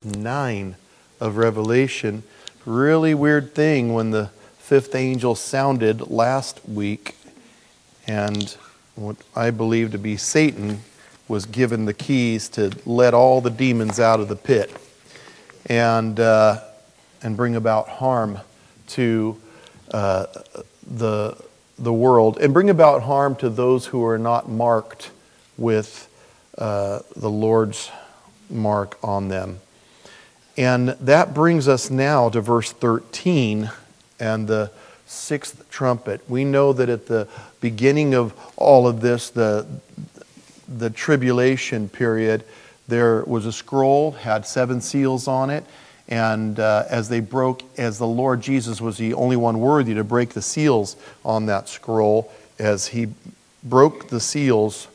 9 of Revelation. Really weird thing when the fifth angel sounded last week, and what I believe to be Satan was given the keys to let all the demons out of the pit and bring about harm to the world, and bring about harm to those who are not marked with the Lord's mark on them. And that brings us now to verse 13 and the sixth trumpet. We know that at the beginning of all of this, the tribulation period, there was a scroll, had 7 seals on it, and as the Lord Jesus was the only one worthy to break the seals on that scroll, as he broke the seals,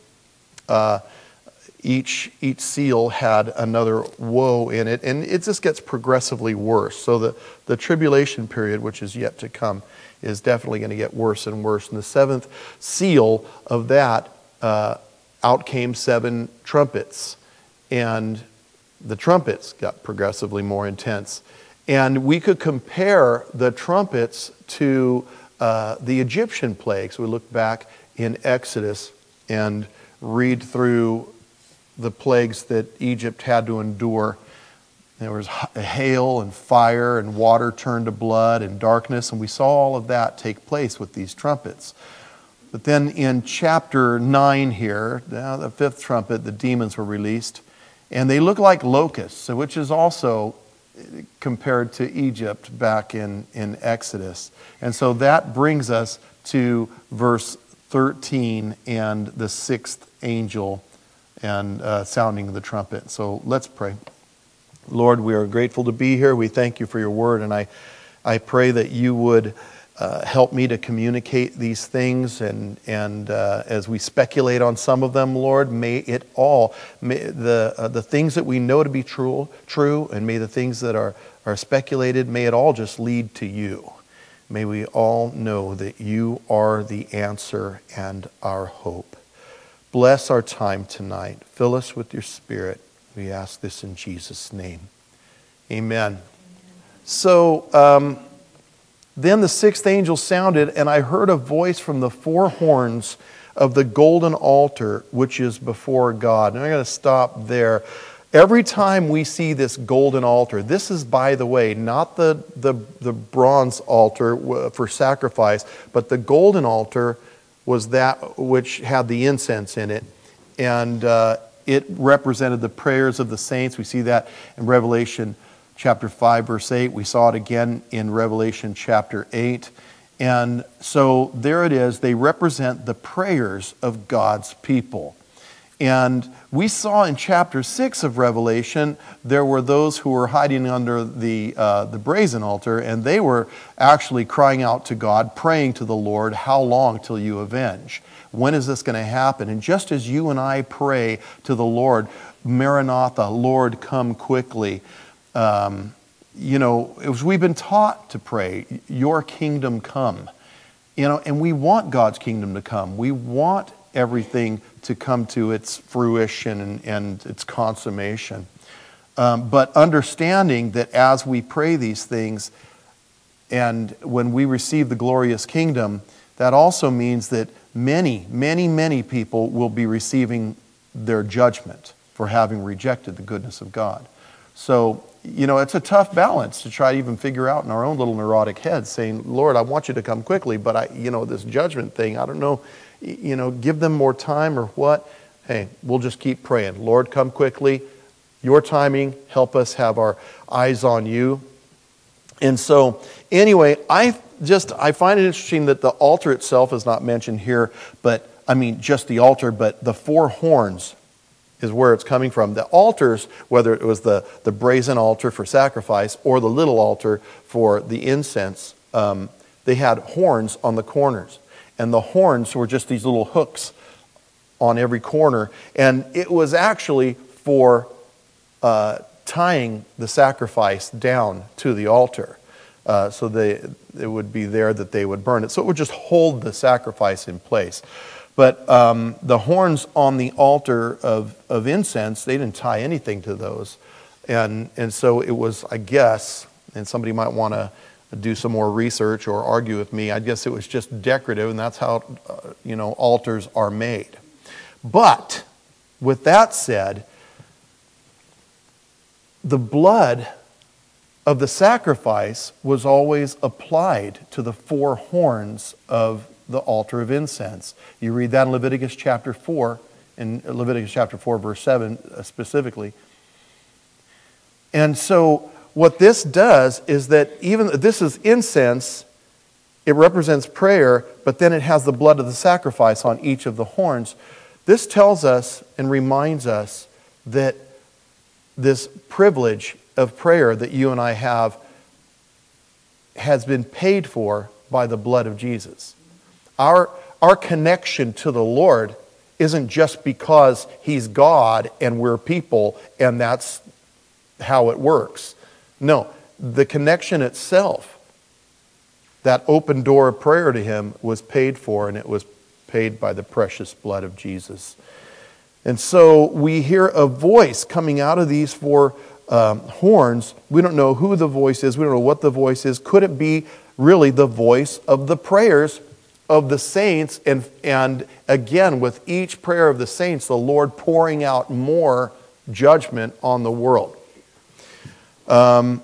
each seal had another woe in it, and it just gets progressively worse. So the tribulation period, which is yet to come, is definitely going to get worse and worse. And the 7th seal of that, out came 7 trumpets, and the trumpets got progressively more intense. And we could compare the trumpets to the Egyptian plagues. We look back in Exodus and read through the plagues that Egypt had to endure. There was hail and fire and water turned to blood and darkness, and we saw all of that take place with these trumpets. But then in chapter 9 here, the 5th trumpet, the demons were released, and they look like locusts, which is also compared to Egypt back in Exodus. And so that brings us to verse 13 and the 6th angel and sounding the trumpet. So let's pray. Lord, we are grateful to be here. We thank you for your word, and I pray that you would help me to communicate these things, and as we speculate on some of them, Lord, may the things that we know to be true, and may the things that are speculated, may it all just lead to you. May we all know that you are the answer and our hope. Bless our time tonight. Fill us with your Spirit. We ask this in Jesus' name. Amen. So then the 6th angel sounded, and I heard a voice from the 4 horns of the golden altar, which is before God. And I'm going to stop there. Every time we see this golden altar, this is, by the way, not the bronze altar for sacrifice, but the golden altar was that which had the incense in it. And it represented the prayers of the saints. We see that in Revelation chapter 5, verse 8. We saw it again in Revelation chapter 8. And so there it is. They represent the prayers of God's people. And we saw in chapter 6 of Revelation, there were those who were hiding under the brazen altar, and they were actually crying out to God, praying to the Lord, how long till you avenge? When is this going to happen? And just as you and I pray to the Lord, Maranatha, Lord, come quickly, as we've been taught to pray, your kingdom come. And we want God's kingdom to come. We want everything to come to its fruition and its consummation. But understanding that as we pray these things, and when we receive the glorious kingdom, that also means that many, many, many people will be receiving their judgment for having rejected the goodness of God. So, it's a tough balance to try to even figure out in our own little neurotic heads, saying, Lord, I want you to come quickly, but this judgment thing, I don't know, give them more time or what. Hey, we'll just keep praying. Lord, come quickly. Your timing, help us have our eyes on you. And so, anyway, I find it interesting that the altar itself is not mentioned here, just the altar, but the 4 horns is where it's coming from. The altars, whether it was the brazen altar for sacrifice or the little altar for the incense, they had horns on the corners. And the horns were just these little hooks on every corner. And it was actually for tying the sacrifice down to the altar. So it would be there that they would burn it. So it would just hold the sacrifice in place. But the horns on the altar of incense, they didn't tie anything to those. And so it was, I guess, and somebody might want to do some more research or argue with me, I guess it was just decorative, and that's how, altars are made. But, with that said, the blood of the sacrifice was always applied to the four horns of the altar of incense. You read that in Leviticus chapter 4, in Leviticus chapter 4, verse 7 specifically. And so what this does is that even this is incense, it represents prayer, but then it has the blood of the sacrifice on each of the horns. This tells us and reminds us that this privilege of prayer that you and I have has been paid for by the blood of Jesus. Our connection to the Lord isn't just because He's God and we're people and that's how it works. No, the connection itself, that open door of prayer to Him, was paid for, and it was paid by the precious blood of Jesus. And so we hear a voice coming out of these four horns. We don't know who the voice is. We don't know what the voice is. Could it be really the voice of the prayers of the saints? And again, with each prayer of the saints, the Lord pouring out more judgment on the world. And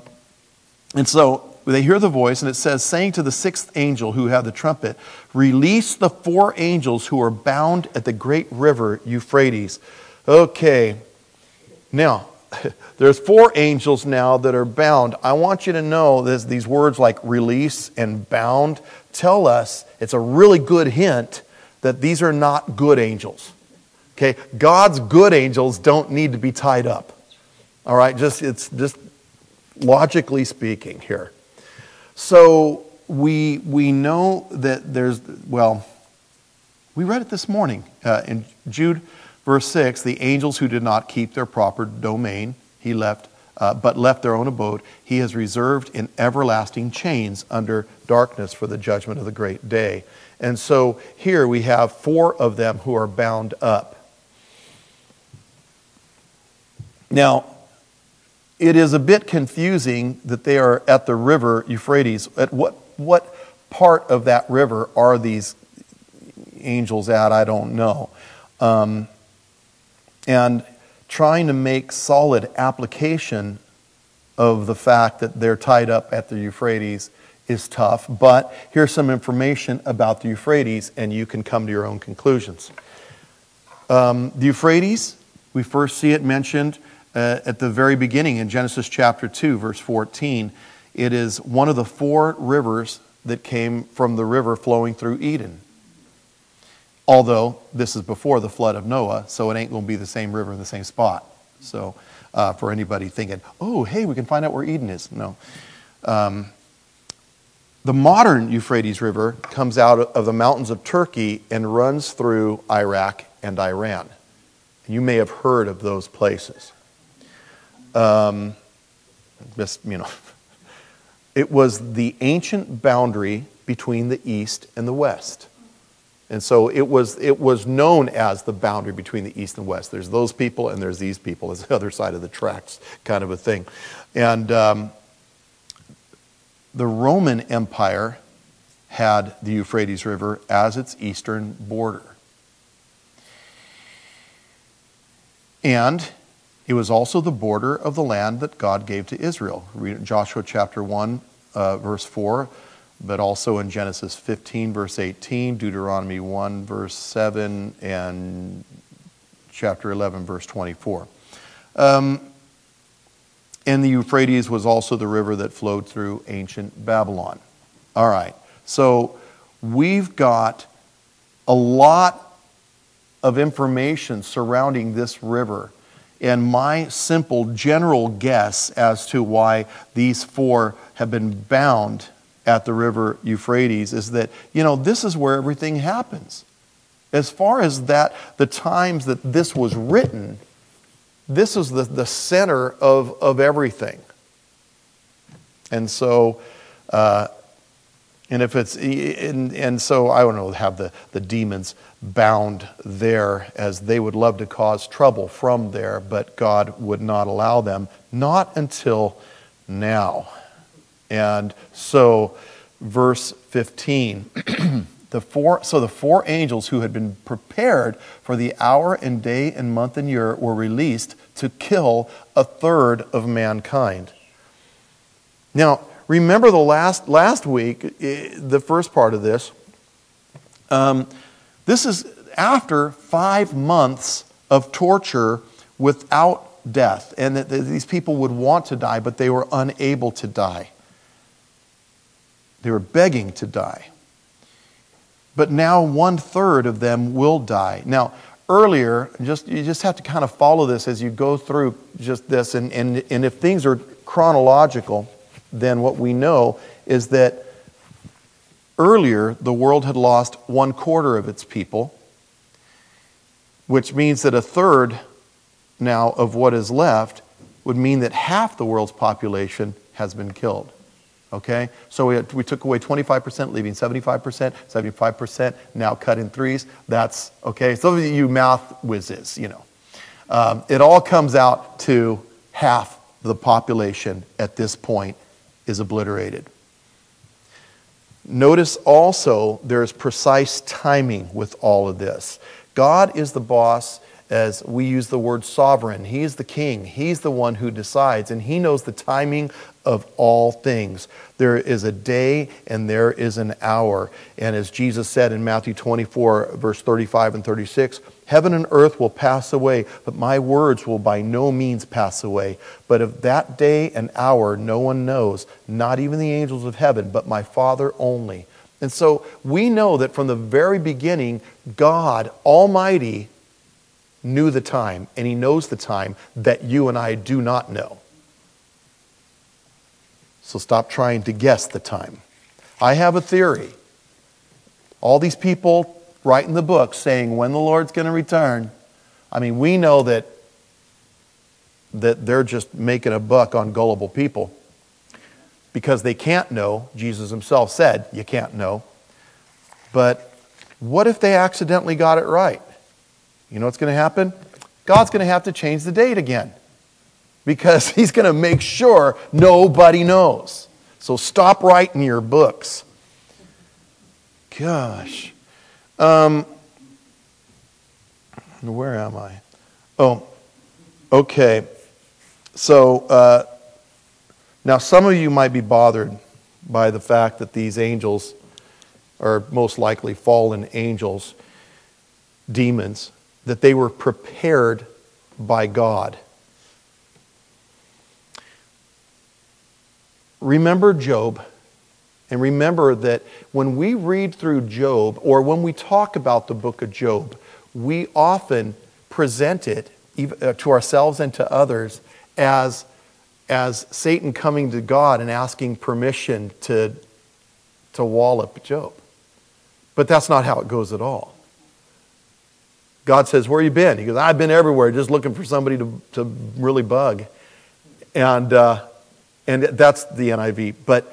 so they hear the voice, and it says, saying to the sixth angel who had the trumpet, release the four angels who are bound at the great river Euphrates. Okay, now, there's four angels now that are bound. I want you to know that these words like release and bound tell us, it's a really good hint that these are not good angels. Okay, God's good angels don't need to be tied up. All right, it's just logically speaking here. So we know that there's, we read it this morning in Jude verse 6, the angels who did not keep their proper domain, but left their own abode, He has reserved in everlasting chains under darkness for the judgment of the great day. And so here we have four of them who are bound up. Now, it is a bit confusing that they are at the river Euphrates. At what part of that river are these angels at? I don't know. And trying to make solid application of the fact that they're tied up at the Euphrates is tough. But here's some information about the Euphrates, and you can come to your own conclusions. The Euphrates, we first see it mentioned at the very beginning in Genesis chapter 2, verse 14. It is one of the four rivers that came from the river flowing through Eden. Although this is before the flood of Noah, so it ain't going to be the same river in the same spot. So for anybody thinking, oh, hey, we can find out where Eden is. No. The modern Euphrates River comes out of the mountains of Turkey and runs through Iraq and Iran. You may have heard of those places. It was the ancient boundary between the East and the West. And so it was known as the boundary between the East and West. There's those people and there's these people. It's the other side of the tracks kind of a thing. And the Roman Empire had the Euphrates River as its eastern border. And it was also the border of the land that God gave to Israel. Read Joshua chapter 1, verse 4, but also in Genesis 15, verse 18, Deuteronomy 1, verse 7, and chapter 11, verse 24. And the Euphrates was also the river that flowed through ancient Babylon. All right, so we've got a lot of information surrounding this river. And my simple general guess as to why these four have been bound at the river Euphrates is that, this is where everything happens. As far as that, the times that this was written, this is the center of everything. And so And if it's, and so I don't know, have the demons bound there, as they would love to cause trouble from there, but God would not allow them, not until now. And so, verse 15, the four angels who had been prepared for the hour and day and month and year were released to kill a third of mankind. Now, remember the last week, the first part of this. This is after 5 months of torture without death, and that these people would want to die, but they were unable to die. They were begging to die. But now 1/3 of them will die. Now, earlier, you just have to kind of follow this as you go through just this, and if things are chronological, then what we know is that earlier the world had lost 1/4 of its people, which means that 1/3 now of what is left would mean that half the world's population has been killed. Okay? So we took away 25%, leaving 75%, 75% now cut in threes. That's, okay, some of you math whizzes, you know. It all comes out to half the population at this point is obliterated. Notice also there's precise timing with all of this. God is the boss, as we use the word sovereign. He is the king. He's the one who decides, and he knows the timing of all things. There is a day and there is an hour. And as Jesus said in Matthew 24, verse 35 and 36, heaven and earth will pass away, but my words will by no means pass away. But of that day and hour no one knows, not even the angels of heaven, but my Father only. And so we know that from the very beginning, God Almighty knew the time, and he knows the time that you and I do not know. So stop trying to guess the time. I have a theory. All these people writing the book saying when the Lord's going to return, I mean, we know that they're just making a buck on gullible people because they can't know. Jesus himself said, you can't know. But what if they accidentally got it right? You know what's going to happen? God's going to have to change the date again, because he's going to make sure nobody knows. So stop writing your books. Gosh. Where am I? Oh, okay. So now some of you might be bothered by the fact that these angels are most likely fallen angels, demons, that they were prepared by God. Remember Job, and remember that when we read through Job, or when we talk about the book of Job, we often present it to ourselves and to others as Satan coming to God and asking permission to wallop Job. But that's not how it goes at all. God says, where you been? He goes, I've been everywhere, just looking for somebody to really bug. And that's the NIV. But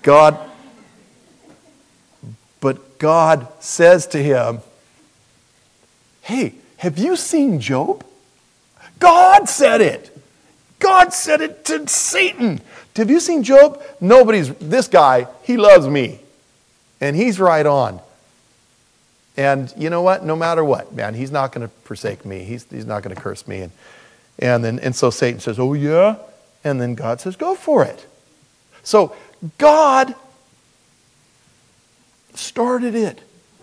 God says to him, hey, have you seen Job? God said it. God said it to Satan. Have you seen Job? This guy, he loves me. And he's right on. And you know what? No matter what, man, he's not going to forsake me. He's not going to curse me. And so Satan says, oh yeah? And then God says, go for it. So God started it.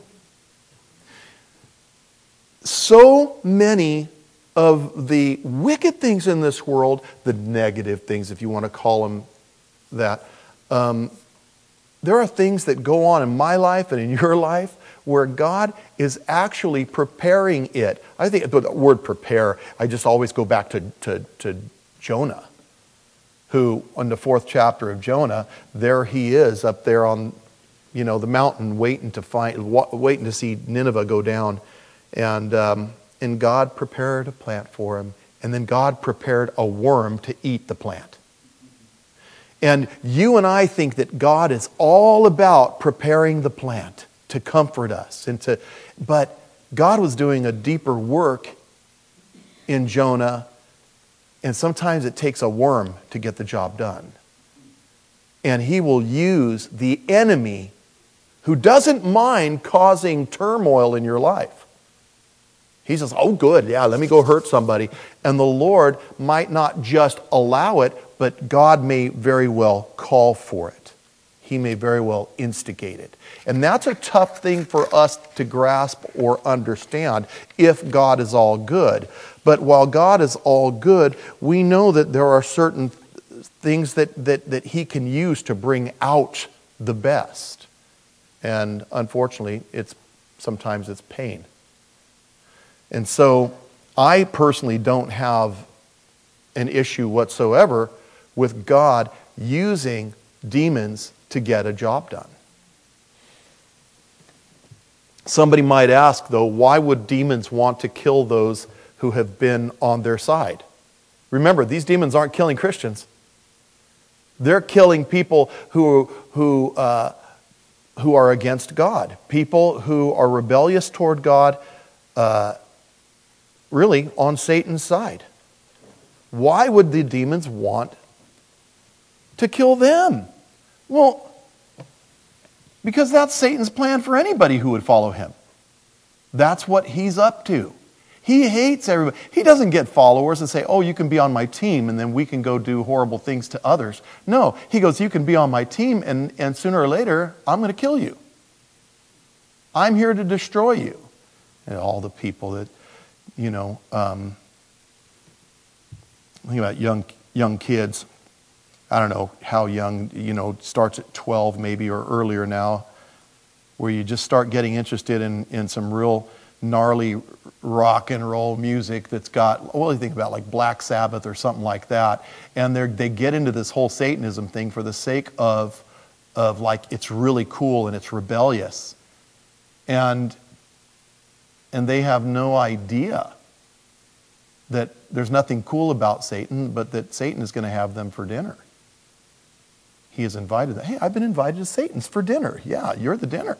So many of the wicked things in this world, the negative things, if you want to call them that, there are things that go on in my life and in your life where God is actually preparing it. I think the word prepare, I just always go back to Jonah, who, in the 4th chapter of Jonah, there he is up there on, the mountain waiting to see Nineveh go down. And God prepared a plant for him. And then God prepared a worm to eat the plant. And you and I think that God is all about preparing the plant to comfort us. But God was doing a deeper work in Jonah, and sometimes it takes a worm to get the job done. And he will use the enemy who doesn't mind causing turmoil in your life. He says, oh good, yeah, let me go hurt somebody. And the Lord might not just allow it, but God may very well call for it. He may very well instigate it. And that's a tough thing for us to grasp or understand if God is all good. But while God is all good, we know that there are certain things that He can use to bring out the best. And unfortunately, sometimes it's pain. And so I personally don't have an issue whatsoever with God using demons to get a job done. Somebody might ask, though, why would demons want to kill those who have been on their side? Remember, these demons aren't killing Christians. They're killing people who are against God, people who are rebellious toward God, really on Satan's side. Why would the demons want to kill them? Well, because that's Satan's plan for anybody who would follow him. That's what he's up to. He hates everybody. He doesn't get followers and say, oh, you can be on my team and then we can go do horrible things to others. No, he goes, you can be on my team and sooner or later, I'm going to kill you. I'm here to destroy you. And all the people that, think about young kids. I don't know how young, starts at 12 maybe or earlier now, where you just start getting interested in some real gnarly rock and roll music that's got, what do you think about, like Black Sabbath or something like that, and they get into this whole Satanism thing for the sake of like it's really cool and it's rebellious. And they have no idea that there's nothing cool about Satan, but that Satan is going to have them for dinner. He has invited them. Hey, I've been invited to Satan's for dinner. Yeah, you're the dinner.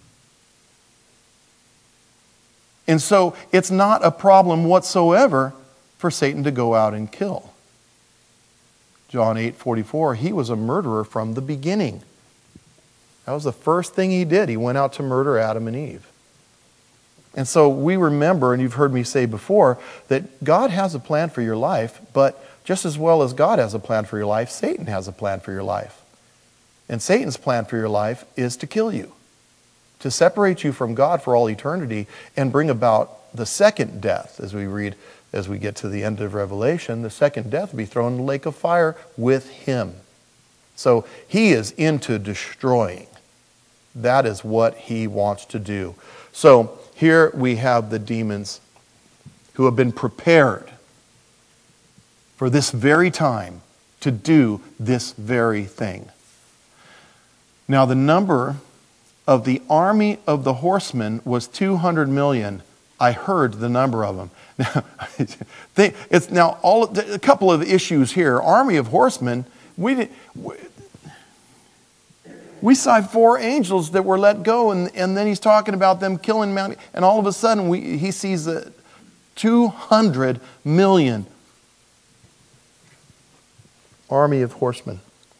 And so it's not a problem whatsoever for Satan to go out and kill. John 8:44, he was a murderer from the beginning. That was the first thing he did. He went out to murder Adam and Eve. And so we remember, and you've heard me say before, that God has a plan for your life, but just as well as God has a plan for your life, Satan has a plan for your life. And Satan's plan for your life is to kill you, to separate you from God for all eternity and bring about the second death. As we get to the end of Revelation, the second death will be thrown in the lake of fire with him. So he is into destroying. That is what he wants to do. So here we have the demons who have been prepared for this very time to do this very thing. Now the number of the army of the horsemen was 200 million. I heard the number of them. Now, it's now a couple of issues here. Army of horsemen, we saw 4 angels that were let go, and then he's talking about them killing Mount, and all of a sudden he sees 200 million army of horsemen.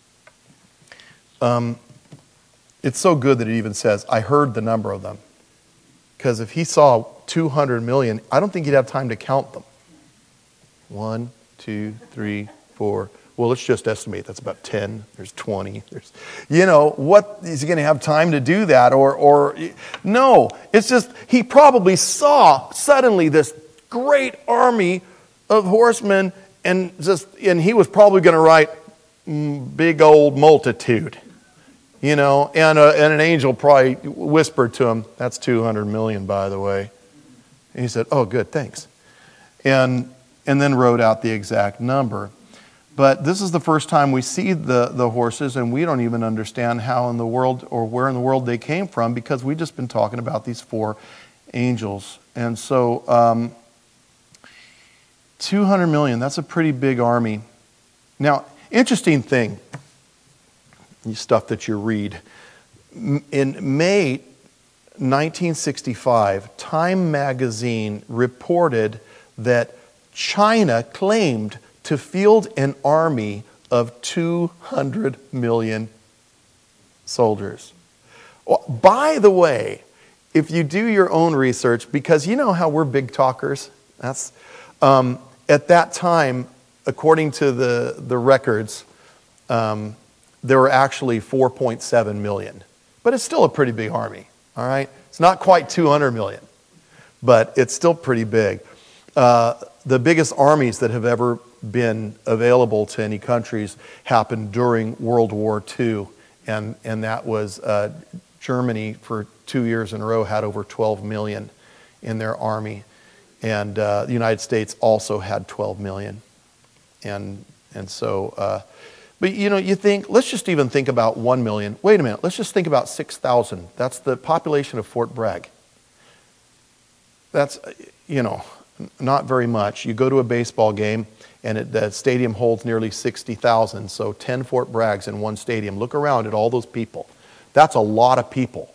It's so good that it even says, I heard the number of them. Because if he saw 200 million, I don't think he'd have time to count them. 1, 2, 3, 4. Well, let's just estimate that's about 10. There's 20. What is he going to have time to do that? Or no, it's just he probably saw suddenly this great army of horsemen, and he was probably going to write big old multitude. And an angel probably whispered to him, that's 200 million, by the way. And he said, oh, good, thanks. And then wrote out the exact number. But this is the first time we see the horses, and we don't even understand how in the world or where in the world they came from, because we've just been talking about these 4 angels. And so 200 million, that's a pretty big army. Now, interesting thing. stuff that you read. In May 1965, Time magazine reported that China claimed to field an army of 200 million soldiers. By the way, if you do your own research, because you know how we're big talkers, at that time, according to the records, there were actually 4.7 million. But it's still a pretty big army, all right? It's not quite 200 million, but it's still pretty big. The biggest armies that have ever been available to any countries happened during World War II, and that was Germany for 2 years in a row had over 12 million in their army, and the United States also had 12 million. And so, but you know, you think, let's just even think about 1 million. Wait a minute, let's just think about 6,000. That's the population of Fort Bragg. That's, you know, not very much. You go to a baseball game, and the stadium holds nearly 60,000. So 10 Fort Braggs in one stadium. Look around at all those people. That's a lot of people.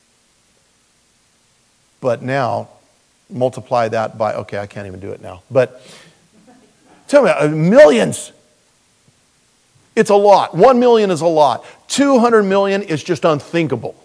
But now, multiply that by, okay, I can't even do it now. But tell me, millions. It's a lot. 1 million is a lot. 200 million is just unthinkable.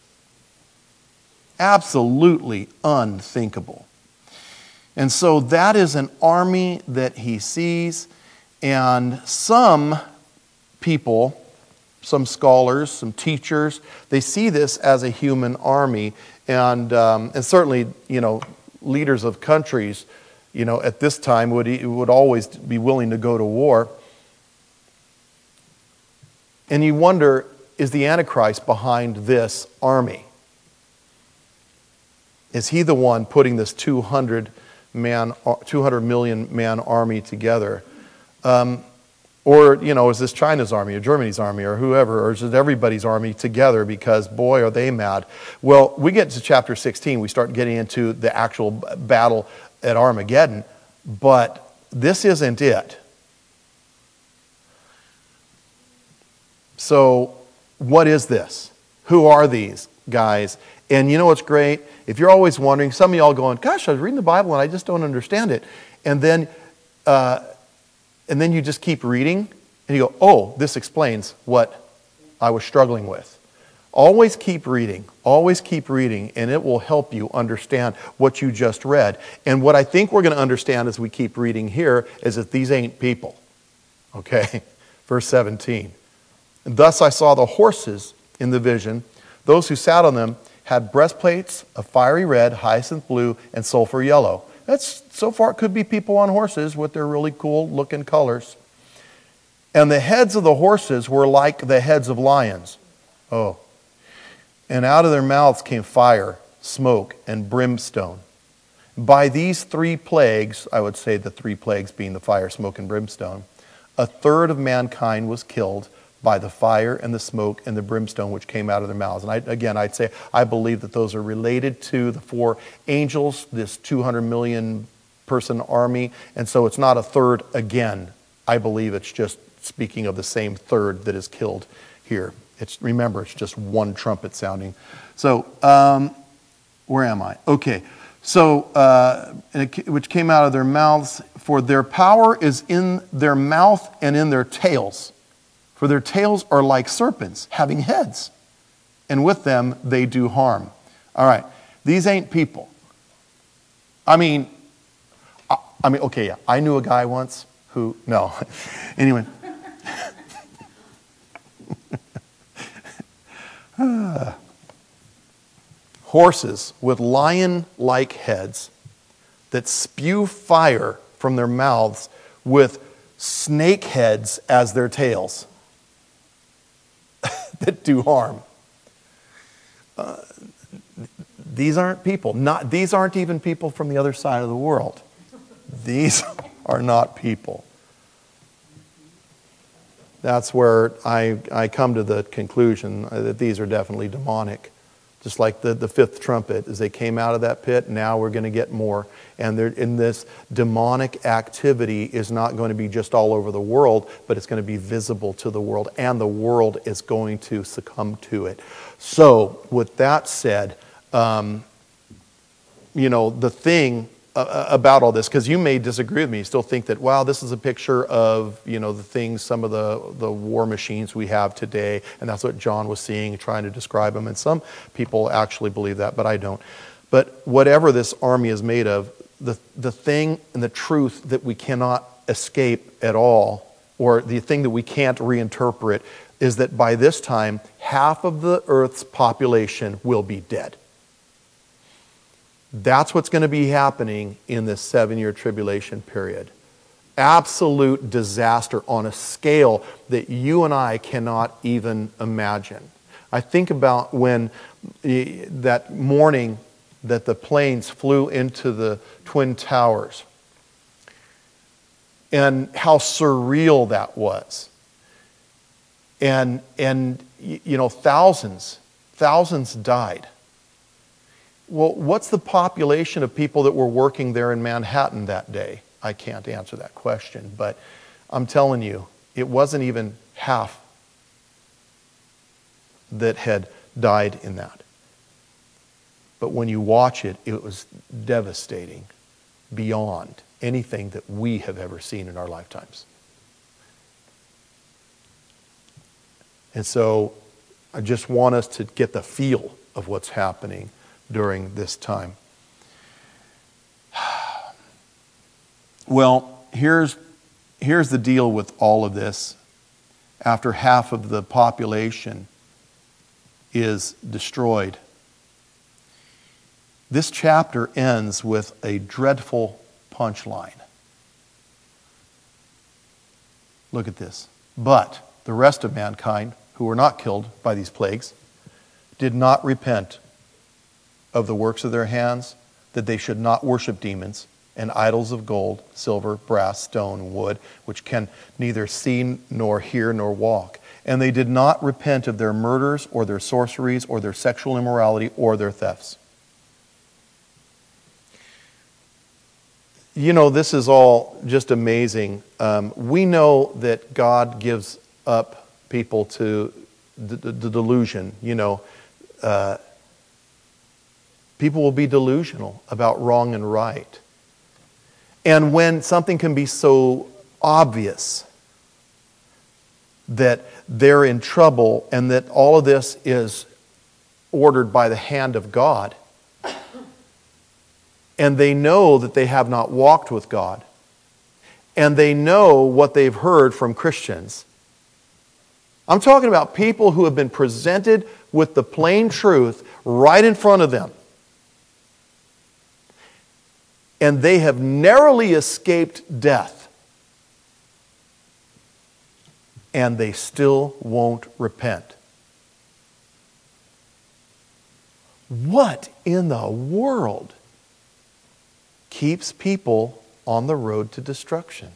Absolutely unthinkable. And so that is an army that he sees, and some people, some scholars, some teachers, they see this as a human army, and certainly, you know, leaders of countries, you know, at this time would always be willing to go to war. And you wonder, is the Antichrist behind this army? Is he the one putting this 200 million man army together? Or, you know, is this China's army or Germany's army or whoever, or is it everybody's army together because, boy, are they mad? Well, we get to chapter 16, we start getting into the actual battle at Armageddon, but this isn't it. So, what is this? Who are these guys? And you know what's great? If you're always wondering, some of y'all going, gosh, I was reading the Bible and I just don't understand it. And then you just keep reading and you go, oh, this explains what I was struggling with. Always keep reading, and it will help you understand what you just read. And what I think we're going to understand as we keep reading here is that these ain't people. Okay? Verse 17. And thus I saw the horses in the vision. Those who sat on them had breastplates of fiery red, hyacinth blue, and sulfur yellow. That's, so far, it could be people on horses with their really cool looking colors. And the heads of the horses were like the heads of lions. Oh. And out of their mouths came fire, smoke, and brimstone. By these 3 plagues, I would say the 3 plagues being the fire, smoke, and brimstone, 1/3 of mankind was killed by the fire and the smoke and the brimstone which came out of their mouths. And I'd say I believe that those are related to the 4 angels, this 200 million person army. And so it's not 1/3 again. I believe it's just speaking of the same 1/3 that is killed here. Remember, it's just one trumpet sounding. So, where am I? Okay. So, which came out of their mouths, for their power is in their mouth and in their tails. For their tails are like serpents, having heads, and with them they do harm. All right, these ain't people. I mean, okay, yeah, I knew a guy once who, no, anyway. Horses with lion-like heads that spew fire from their mouths with snake heads as their tails. That do harm. These aren't people. These aren't even people from the other side of the world. These are not people. That's where I come to the conclusion that these are definitely demonic Just like the fifth trumpet, as they came out of that pit, now we're going to get more. And in this demonic activity is not going to be just all over the world, but it's going to be visible to the world, and the world is going to succumb to it. So, with that said, the thing about all this, because you may disagree with me, you still think that, wow, this is a picture of, the things, some of the war machines we have today, and that's what John was seeing, trying to describe them, and some people actually believe that, but I don't. But whatever this army is made of, the thing and the truth that we cannot escape at all, or the thing that we can't reinterpret, is that by this time, half of the earth's population will be dead. That's what's going to be happening in this 7-year tribulation period. Absolute disaster on a scale that you and I cannot even imagine. I think about when that morning that the planes flew into the Twin Towers and how surreal that was. And thousands died. Well, what's the population of people that were working there in Manhattan that day? I can't answer that question, but I'm telling you, it wasn't even half that had died in that. But when you watch it, it was devastating beyond anything that we have ever seen in our lifetimes. And so I just want us to get the feel of what's happening during this time. Well, here's the deal with all of this. After half of the population is destroyed, this chapter ends with a dreadful punchline. Look at this. But the rest of mankind, who were not killed by these plagues, did not repent of the works of their hands, that they should not worship demons and idols of gold, silver, brass, stone, wood, which can neither see nor hear nor walk. And they did not repent of their murders or their sorceries or their sexual immorality or their thefts. This is all just amazing. We know that God gives up people to the delusion, people will be delusional about wrong and right. And when something can be so obvious that they're in trouble and that all of this is ordered by the hand of God, and they know that they have not walked with God, and they know what they've heard from Christians. I'm talking about people who have been presented with the plain truth right in front of them. And they have narrowly escaped death. And they still won't repent. What in the world keeps people on the road to destruction?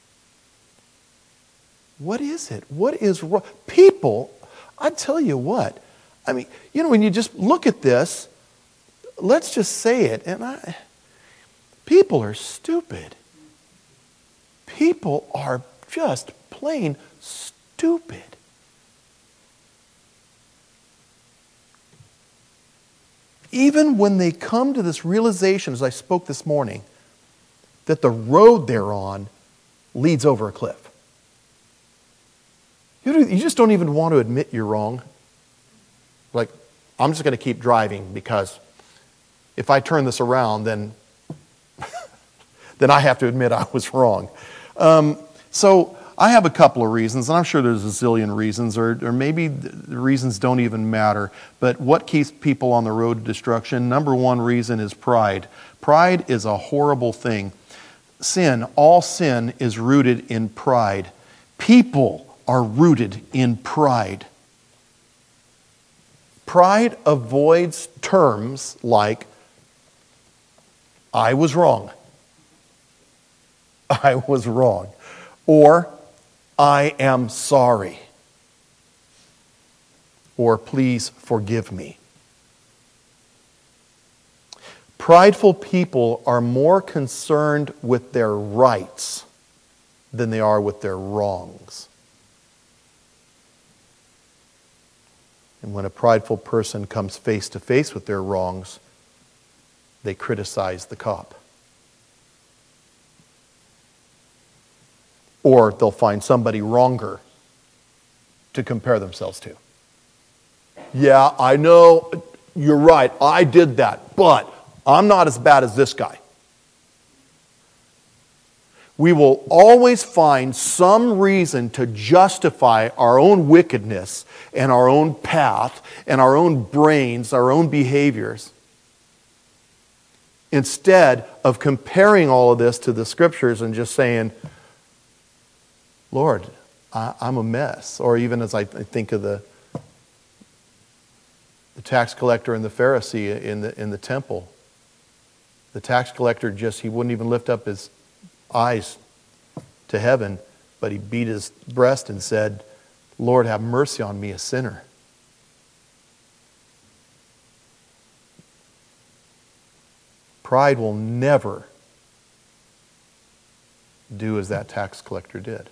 What is it? What is wrong? People, I tell you what, when you just look at this, let's just say it, people are stupid. People are just plain stupid. Even when they come to this realization, as I spoke this morning, that the road they're on leads over a cliff. You just don't even want to admit you're wrong. Like, I'm just going to keep driving because if I turn this around, then I have to admit I was wrong. So I have a couple of reasons, and I'm sure there's a zillion reasons, or maybe the reasons don't even matter. But what keeps people on the road to destruction? Number one reason is pride. Pride is a horrible thing. All sin is rooted in pride. People are rooted in pride. Pride avoids terms like, I was wrong. I was wrong. Or, I am sorry. Or, please forgive me. Prideful people are more concerned with their rights than they are with their wrongs. And when a prideful person comes face to face with their wrongs, they criticize the cop. Or they'll find somebody wronger to compare themselves to. Yeah, I know, you're right, I did that, but I'm not as bad as this guy. We will always find some reason to justify our own wickedness and our own path and our own brains, our own behaviors, instead of comparing all of this to the Scriptures and just saying, Lord, I'm a mess. Or even as I think of the tax collector and the Pharisee in the temple. The tax collector he wouldn't even lift up his eyes to heaven, but he beat his breast and said, Lord, have mercy on me, a sinner. Pride will never do as that tax collector did.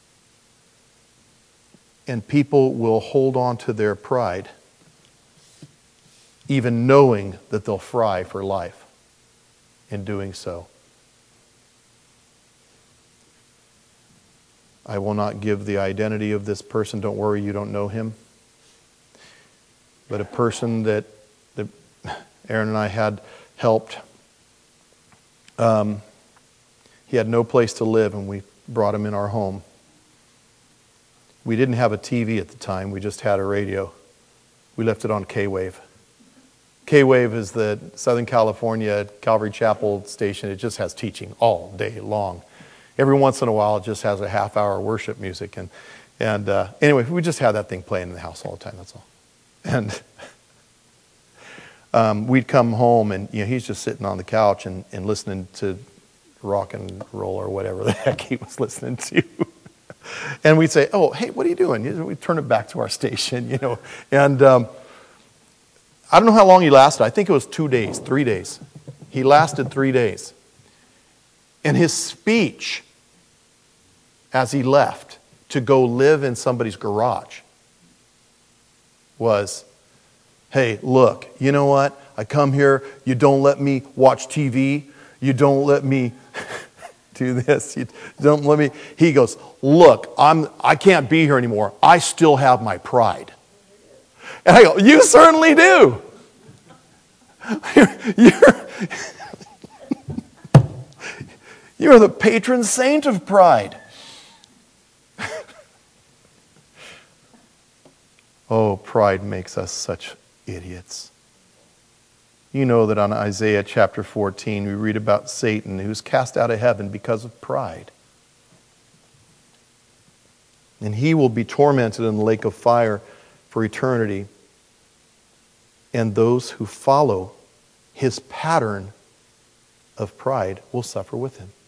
And people will hold on to their pride, even knowing that they'll fry for life in doing so. I will not give the identity of this person. Don't worry, you don't know him. But a person that Aaron and I had helped, he had no place to live, and we brought him in our home. We didn't have a TV at the time. We just had a radio. We left it on K-Wave. K-Wave is the Southern California Calvary Chapel station. It just has teaching all day long. Every once in a while, it just has a half-hour worship music. And anyway, we just had that thing playing in the house all the time, that's all. And we'd come home, and he's just sitting on the couch and listening to rock and roll or whatever the heck he was listening to. And we'd say, oh, hey, what are you doing? We'd turn it back to our station, And I don't know how long he lasted. I think it was 2 days, 3 days. He lasted 3 days. And his speech as he left to go live in somebody's garage was, hey, look, you know what? I come here, you don't let me watch TV, you don't let me do this, you don't let me. He goes, look, I can't be here anymore. I still have my pride. And I go, you certainly do. You're the patron saint of pride. Oh, pride makes us such idiots. You know that on Isaiah chapter 14, we read about Satan who's cast out of heaven because of pride. And he will be tormented in the lake of fire for eternity. And those who follow his pattern of pride will suffer with him.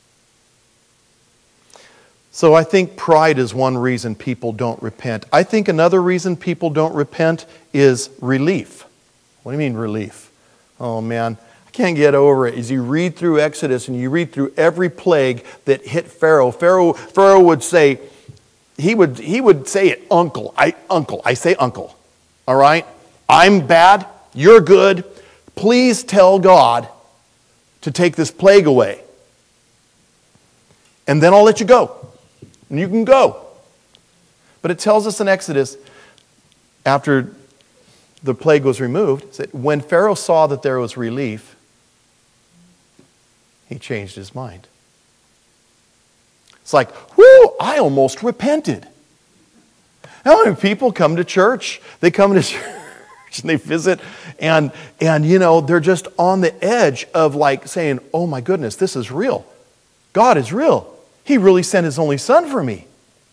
So I think pride is one reason people don't repent. I think another reason people don't repent is relief. What do you mean relief? Oh man, I can't get over it. As you read through Exodus and you read through every plague that hit Pharaoh, Pharaoh would say, he would say it, uncle, I say uncle. All right? I'm bad, you're good. Please tell God to take this plague away. And then I'll let you go. And you can go. But it tells us in Exodus, after the plague was removed, that when Pharaoh saw that there was relief, he changed his mind. It's like, whoo, I almost repented. How many people come to church? They come to church and they visit, and they're just on the edge of like saying, oh my goodness, this is real. God is real. He really sent his only son for me.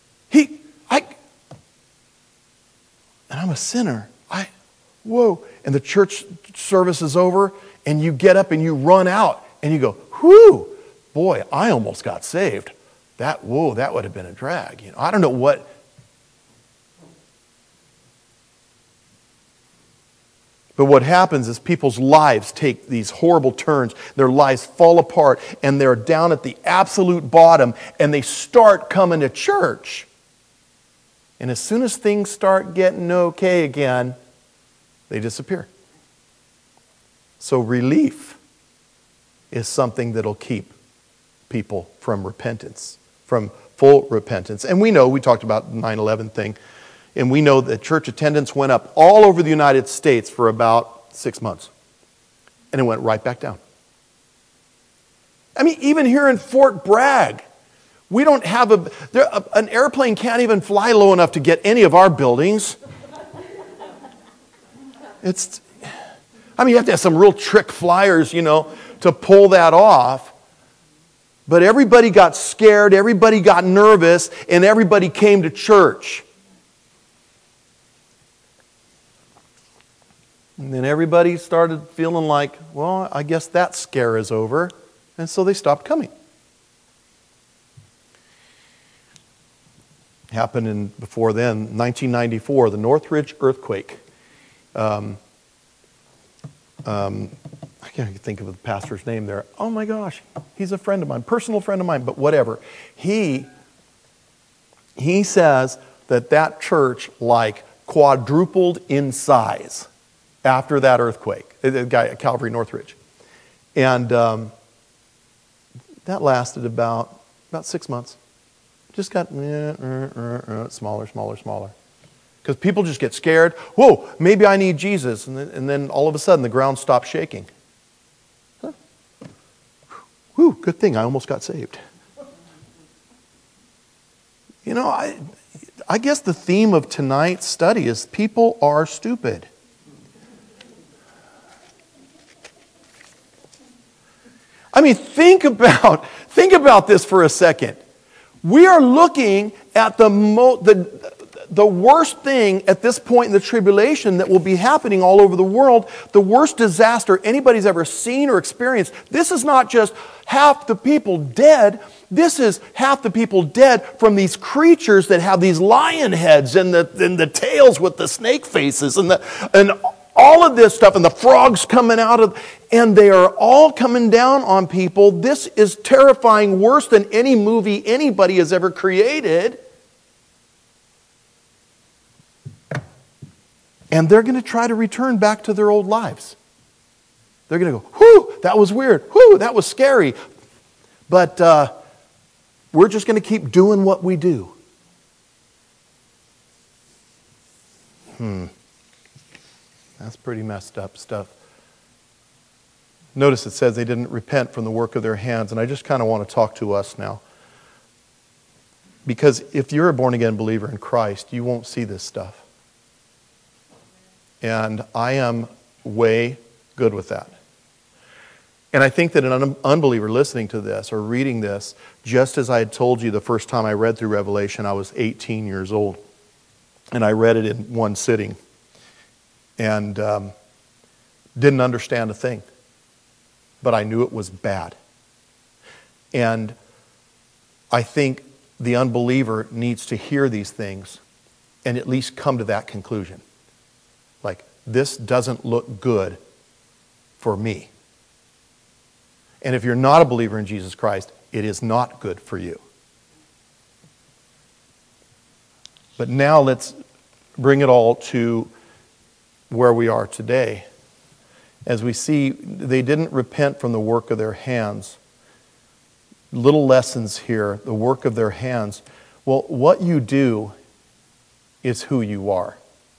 And I'm a sinner. Whoa. And the church service is over, and you get up and you run out, and you go, whew, boy, I almost got saved. That would have been a drag. I don't know what. But what happens is people's lives take these horrible turns. Their lives fall apart and they're down at the absolute bottom and they start coming to church. And as soon as things start getting okay again, they disappear. So relief is something that'll keep people from repentance, from full repentance. And we know, we talked about the 9/11 thing, and we know that church attendance went up all over the United States for about 6 months. And it went right back down. I mean, even here in Fort Bragg, we don't have an airplane can't even fly low enough to get any of our buildings. You have to have some real trick flyers, to pull that off. But everybody got scared, everybody got nervous, and everybody came to church. And then everybody started feeling like, well, I guess that scare is over. And so they stopped coming. Happened before then, 1994, the Northridge earthquake. I can't think of the pastor's name there. Oh my gosh, he's a friend of mine, personal friend of mine, but whatever. He says that church quadrupled in size after that earthquake, the guy at Calvary Northridge. And that lasted about 6 months. Just got smaller. Because people just get scared. Whoa, maybe I need Jesus. And then all of a sudden the ground stops shaking. Huh. Whew, good thing I almost got saved. I guess the theme of tonight's study is people are stupid. Think about this for a second. We are looking at the worst thing at this point in the tribulation that will be happening all over the world, the worst disaster anybody's ever seen or experienced. This is not just half the people dead. This is half the people dead from these creatures that have these lion heads and the tails with the snake faces and all of this stuff, and the frogs coming out of, and they are all coming down on people. This is terrifying, worse than any movie anybody has ever created. And they're going to try to return back to their old lives. They're going to go, whew, that was weird. Whew, that was scary. But we're just going to keep doing what we do. That's pretty messed up stuff. Notice it says they didn't repent from the work of their hands. And I just kind of want to talk to us now. Because if you're a born-again believer in Christ, you won't see this stuff. And I am way good with that. And I think that an unbeliever listening to this or reading this, just as I had told you the first time I read through Revelation, I was 18 years old. And I read it in one sitting. And didn't understand a thing. But I knew it was bad. And I think the unbeliever needs to hear these things and at least come to that conclusion. Like, this doesn't look good for me. And if you're not a believer in Jesus Christ, it is not good for you. But now let's bring it all to where we are today. As we see, they didn't repent from the work of their hands. Little lessons here, the work of their hands. Well, what you do is who you are.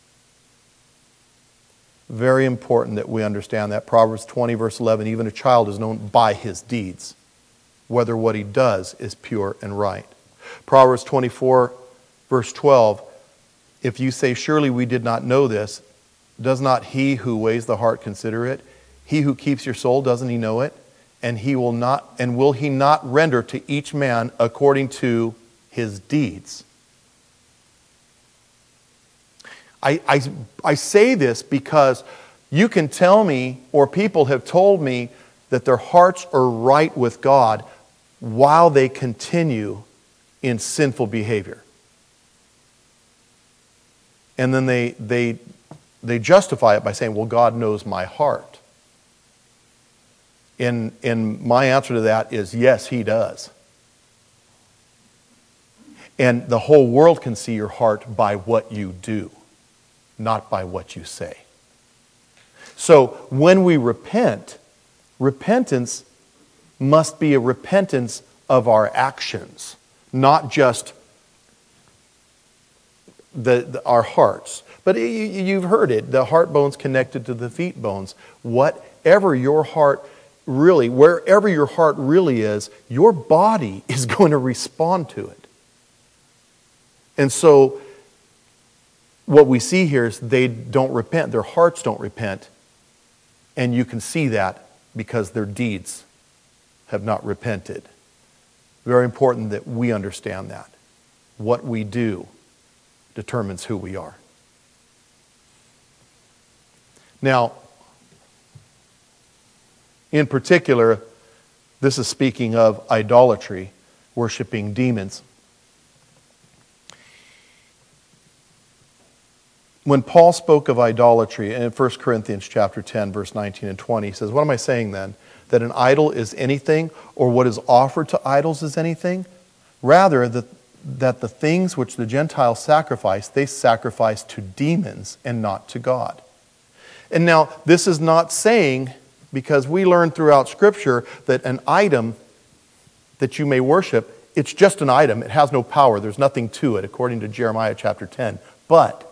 Very important that we understand that. Proverbs 20, verse 11, even a child is known by his deeds, whether what he does is pure and right. Proverbs 24, verse 12, if you say, surely we did not know this, does not he who weighs the heart consider it? He who keeps your soul, doesn't he know it? And will he not render to each man according to his deeds? I say this because you can tell me, or people have told me, that their hearts are right with God while they continue in sinful behavior. And then they they justify it by saying, well, God knows my heart. And my answer to that is, yes, He does. And the whole world can see your heart by what you do, not by what you say. So when we repent, repentance must be a repentance of our actions, not just our hearts. But you've heard it, the heart bone's connected to the feet bones. Wherever your heart really is, your body is going to respond to it. And so what we see here is they don't repent, their hearts don't repent, and you can see that because their deeds have not repented. Very important that we understand that. What we do determines who we are. Now, in particular, this is speaking of idolatry, worshiping demons. When Paul spoke of idolatry in 1 Corinthians chapter 10, verse 19 and 20, he says, what am I saying then? That an idol is anything, or what is offered to idols is anything? Rather, that the things which the Gentiles sacrifice, they sacrifice to demons and not to God. And now, this is not saying, because we learn throughout Scripture that an item that you may worship, it's just an item. It has no power. There's nothing to it, according to Jeremiah chapter 10. But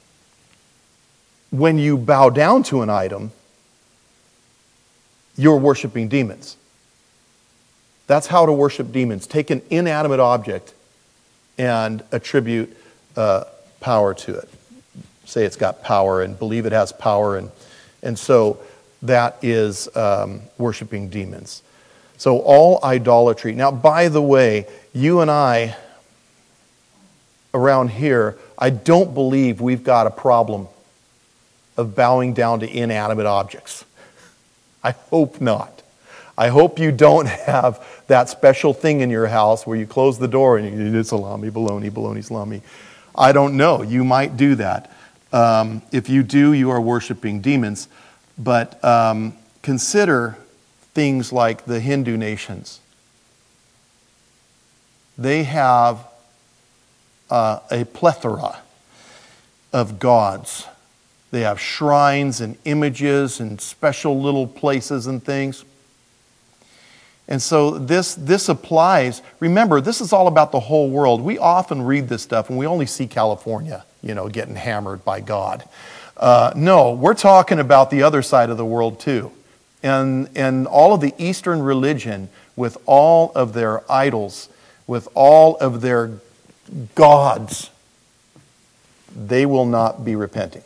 when you bow down to an item, you're worshiping demons. That's how to worship demons. Take an inanimate object and attribute power to it. Say it's got power and believe it has power. And so that is worshiping demons. So all idolatry. Now, by the way, you and I, around here, I don't believe we've got a problem of bowing down to inanimate objects. I hope not. I hope you don't have that special thing in your house where you close the door and you eat salami, bologna, bologna, salami. I don't know. You might do that. If you do, you are worshiping demons. But consider things like the Hindu nations. They have a plethora of gods. They have shrines and images and special little places and things. And so this applies. Remember, this is all about the whole world. We often read this stuff and we only see California, getting hammered by God. No, we're talking about the other side of the world too. And all of the Eastern religion, with all of their idols, with all of their gods, they will not be repenting.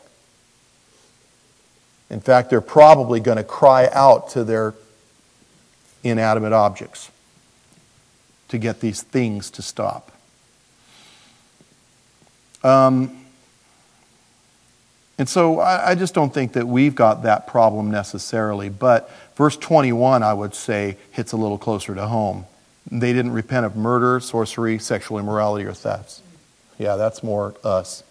In fact, they're probably going to cry out to their inanimate objects to get these things to stop. And so I just don't think that we've got that problem necessarily. But verse 21, I would say, hits a little closer to home. They didn't repent of murder, sorcery, sexual immorality, or thefts. Yeah, that's more us.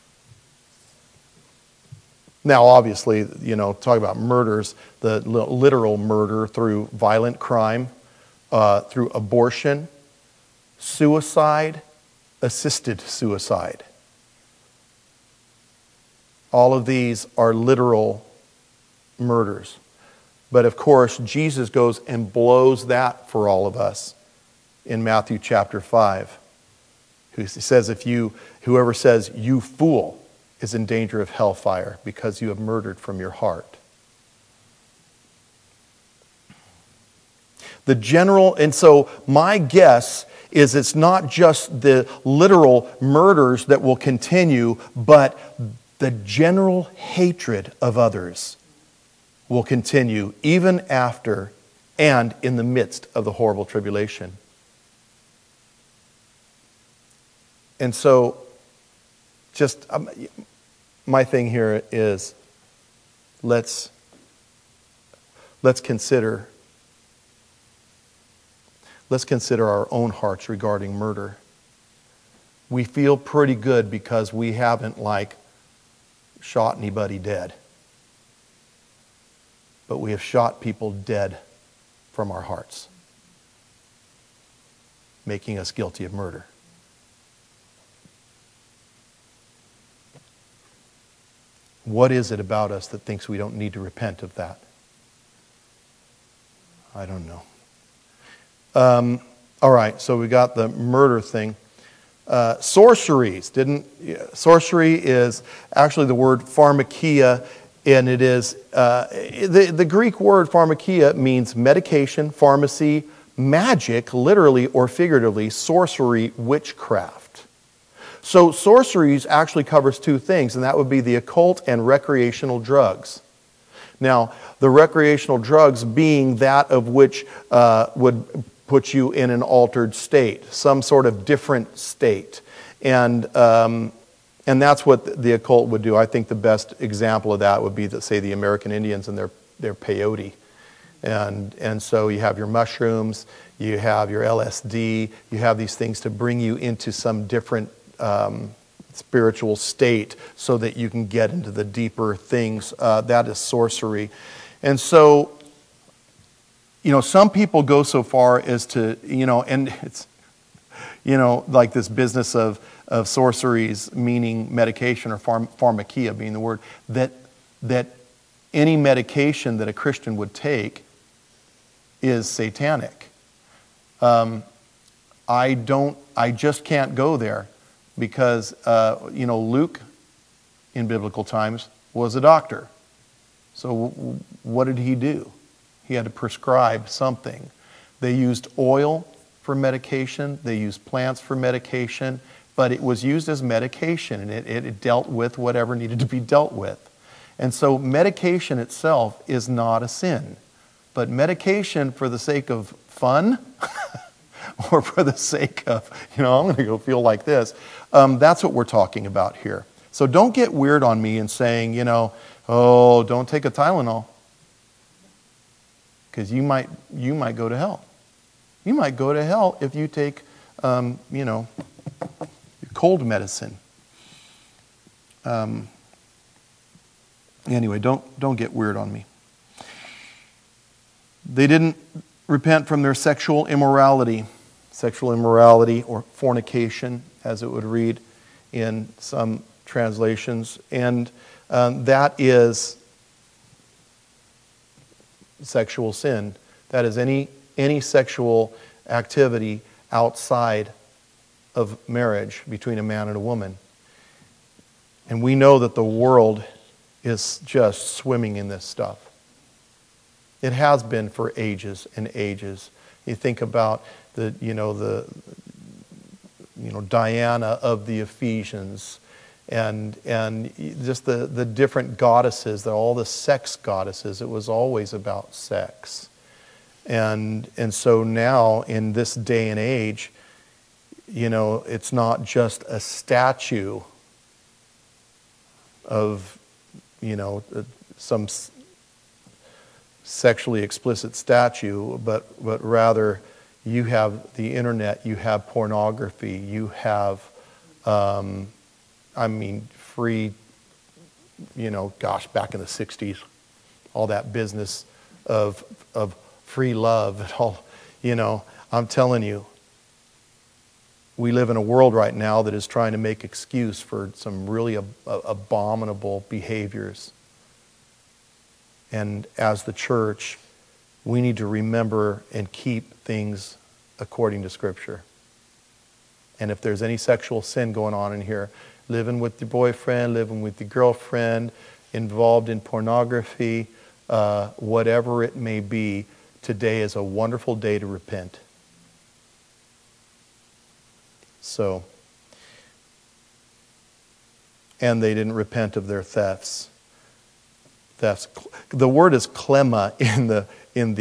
Now, obviously, talk about murders, the literal murder through violent crime, through abortion, suicide, assisted suicide. All of these are literal murders. But of course, Jesus goes and blows that for all of us in Matthew chapter 5. He says, whoever says, you fool, is in danger of hellfire because you have murdered from your heart. And so my guess is it's not just the literal murders that will continue, but the general hatred of others will continue even after and in the midst of the horrible tribulation. And so, just my thing here is let's consider our own hearts regarding murder. We feel pretty good because we haven't shot anybody dead. But we have shot people dead from our hearts, making us guilty of murder. What is it about us that thinks we don't need to repent of that? I don't know. All right, so we got the murder thing. Sorceries. Sorcery is actually the word pharmakia, and it is the Greek word pharmakia means medication, pharmacy, magic, literally or figuratively, sorcery, witchcraft. So sorceries actually covers two things, and that would be the occult and recreational drugs. Now, the recreational drugs being that of which would put you in an altered state, some sort of different state. And that's what the occult would do. I think the best example of that would be, say, the American Indians and their peyote. And so you have your mushrooms, you have your LSD, you have these things to bring you into some different spiritual state so that you can get into the deeper things. That is sorcery. And so, some people go so far as to, and it's, like this business of sorceries meaning medication, or pharmakia being the word, that any medication that a Christian would take is satanic. I just can't go there because, Luke in biblical times was a doctor. So what did he do? He had to prescribe something. They used oil for medication. They used plants for medication. But it was used as medication, and it dealt with whatever needed to be dealt with. And so medication itself is not a sin. But medication for the sake of fun or for the sake of, I'm going to go feel like this, that's what we're talking about here. So don't get weird on me and saying, don't take a Tylenol, because you might go to hell. You might go to hell if you take, cold medicine. Anyway, don't get weird on me. They didn't repent from their sexual immorality or fornication, as it would read in some translations, and that is sexual sin. That is any sexual activity outside of marriage between a man and a woman. And we know that the world is just swimming in this stuff. It has been for ages and ages. You think about Diana of the Ephesians, and just the different goddesses, all the sex goddesses. It was always about sex. And so now, in this day and age, it's not just a statue of, some sexually explicit statue, but rather you have the internet, you have pornography, you have, free, back in the 60s, all that business of free love and all, I'm telling you, we live in a world right now that is trying to make excuse for some really abominable behaviors. And as the church, we need to remember and keep things according to Scripture. And if there's any sexual sin going on in here, living with your boyfriend, living with your girlfriend, involved in pornography, whatever it may be, today is a wonderful day to repent. So, and they didn't repent of their thefts. The word is klemma in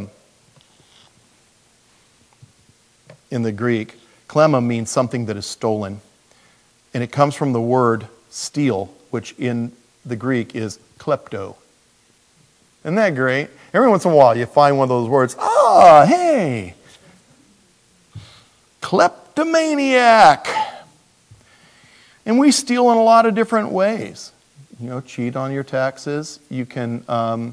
the Greek. Klemma means something that is stolen, and it comes from the word steal, which in the Greek is klepto. Isn't that great? Every once in a while you find one of those words. Hey, kleptomaniac. And we steal in a lot of different ways. cheat on your taxes. You can,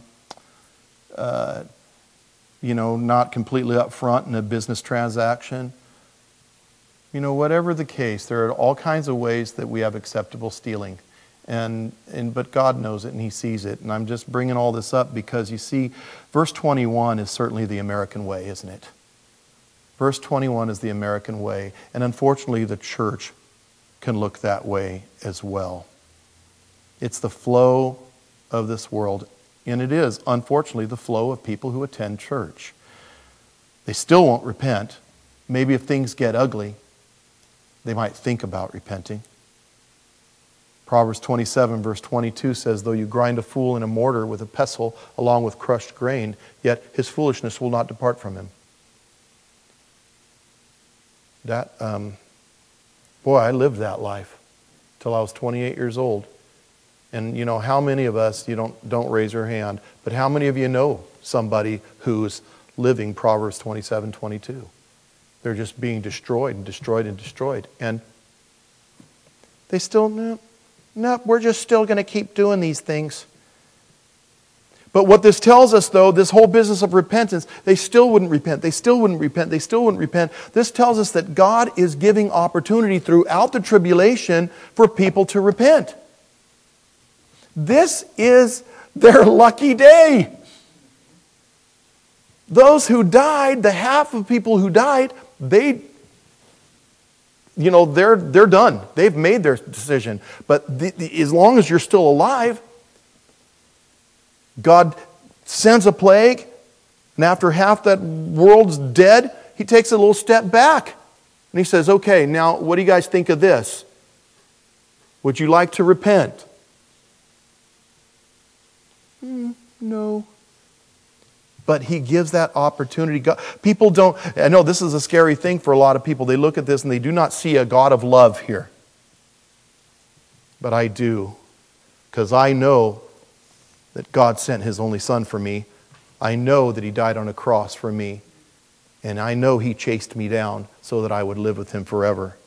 not completely upfront in a business transaction. Whatever the case, there are all kinds of ways that we have acceptable stealing. But God knows it and He sees it. And I'm just bringing all this up because you see, verse 21 is certainly the American way, isn't it? Verse 21 is the American way. And unfortunately, the church can look that way as well. It's the flow of this world. And it is, unfortunately, the flow of people who attend church. They still won't repent. Maybe if things get ugly, they might think about repenting. Proverbs 27 verse 22 says, though you grind a fool in a mortar with a pestle along with crushed grain, yet his foolishness will not depart from him. I lived that life till I was 28 years old. And how many of us, you don't raise your hand, but how many of you know somebody who's living Proverbs 27:22? They're just being destroyed and destroyed and destroyed. And they still, no, we're just still going to keep doing these things. But what this tells us, though, this whole business of repentance, they still wouldn't repent. They still wouldn't repent. They still wouldn't repent. This tells us that God is giving opportunity throughout the tribulation for people to repent. This is their lucky day. Those who died, the half of people who died, they're done. They've made their decision. But as long as you're still alive, God sends a plague, and after half that world's dead, He takes a little step back. And He says, okay, now what do you guys think of this? Would you like to repent? No. But He gives that opportunity. People don't, I know this is a scary thing for a lot of people. They look at this and they do not see a God of love here. But I do. Because I know that God sent His only Son for me. I know that He died on a cross for me. And I know He chased me down so that I would live with Him forever.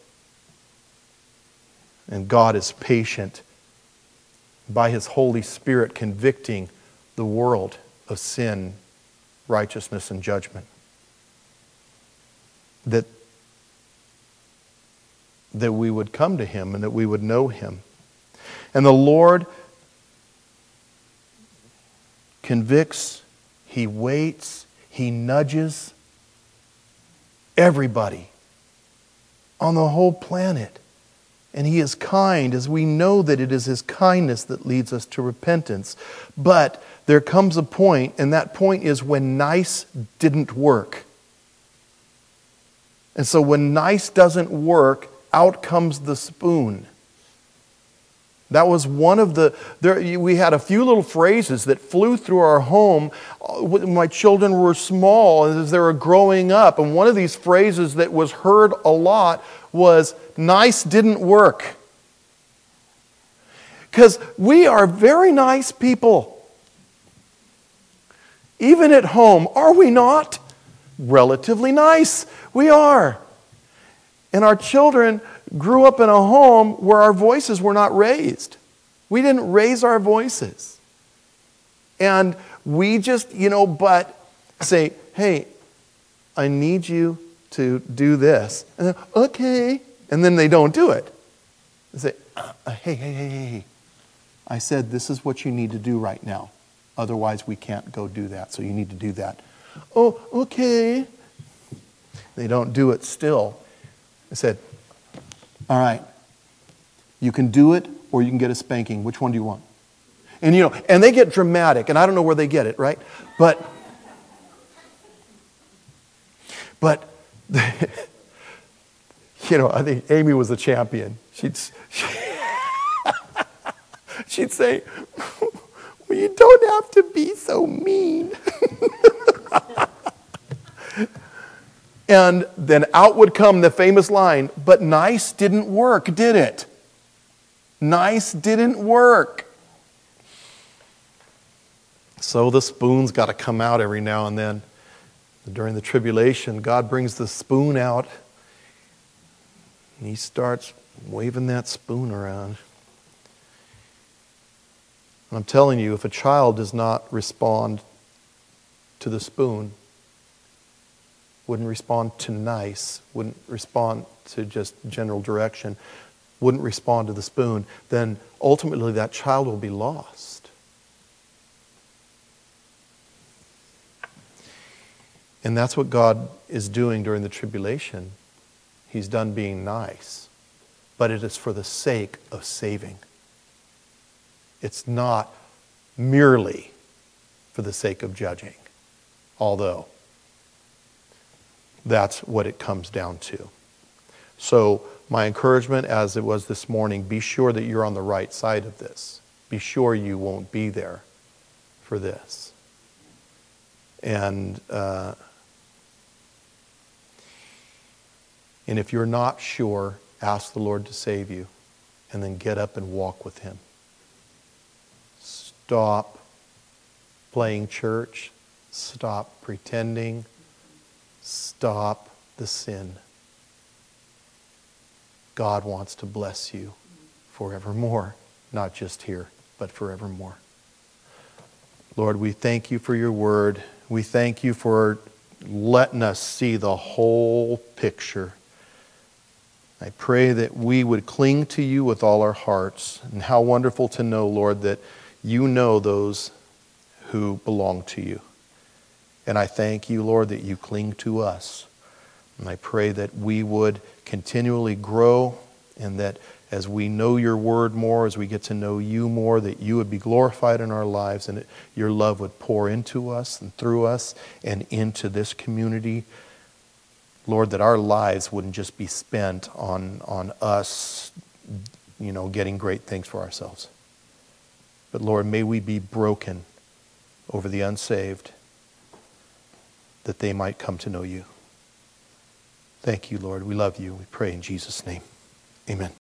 And God is patient by His Holy Spirit convicting the world of sin, righteousness, and judgment. That we would come to Him and that we would know Him. And the Lord convicts, He waits, He nudges everybody on the whole planet. And He is kind, as we know that it is His kindness that leads us to repentance. But there comes a point, and that point is when nice didn't work. And so when nice doesn't work, out comes the spoon. That was one of we had a few little phrases that flew through our home when my children were small and as they were growing up. And one of these phrases that was heard a lot was, nice didn't work. Because we are very nice people. Even at home, are we not? Relatively nice. We are. And our children grew up in a home where our voices were not raised. We didn't raise our voices. And we just, but say, hey, I need you to do this. And then, okay. And then they don't do it. They say, hey. I said, this is what you need to do right now. Otherwise, we can't go do that. So you need to do that. Oh, okay. They don't do it still. I said, all right, you can do it or you can get a spanking. Which one do you want? And and they get dramatic, and I don't know where they get it, right? But I think Amy was the champion. She'd say, well, you don't have to be so mean. And then out would come the famous line, but nice didn't work, did it? Nice didn't work. So the spoon's got to come out every now and then. During the tribulation, God brings the spoon out, and He starts waving that spoon around. And I'm telling you, if a child does not respond to the spoon, wouldn't respond to nice, wouldn't respond to just general direction, wouldn't respond to the spoon, then ultimately that child will be lost. And that's what God is doing during the tribulation. He's done being nice, but it is for the sake of saving. It's not merely for the sake of judging, although that's what it comes down to. So my encouragement, as it was this morning, be sure that you're on the right side of this. Be sure you won't be there for this. And if you're not sure, ask the Lord to save you, and then get up and walk with Him. Stop playing church. Stop pretending. Stop the sin. God wants to bless you forevermore, not just here, but forevermore. Lord, we thank you for your word. We thank you for letting us see the whole picture. I pray that we would cling to you with all our hearts. And how wonderful to know, Lord, that you know those who belong to you. And I thank you, Lord, that you cling to us. And I pray that we would continually grow, and that as we know your word more, as we get to know you more, that you would be glorified in our lives, and that your love would pour into us and through us and into this community. Lord, that our lives wouldn't just be spent on us, getting great things for ourselves. But Lord, may we be broken over the unsaved, that they might come to know you. Thank you, Lord. We love you. We pray in Jesus' name. Amen.